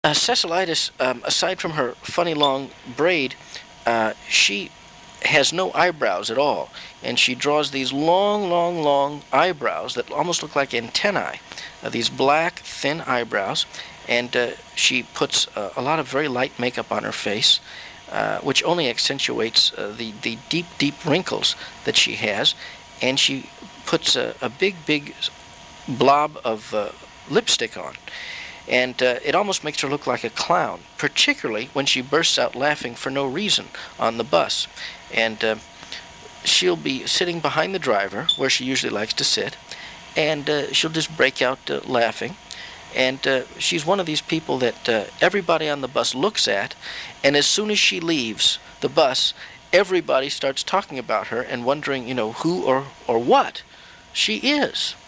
Cecilitis, aside from her funny long braid, she has no eyebrows at all, and she draws these long, long, long eyebrows that almost look like antennae, these black, thin eyebrows, and she puts a lot of very light makeup on her face, which only accentuates the deep, deep wrinkles that she has, and she puts a big, big blob of lipstick on. And it almost makes her look like a clown, particularly when she bursts out laughing for no reason on the bus. And she'll be sitting behind the driver, where she usually likes to sit, and she'll just break out laughing. And she's one of these people that everybody on the bus looks at, and as soon as she leaves the bus, everybody starts talking about her and wondering, who or what she is.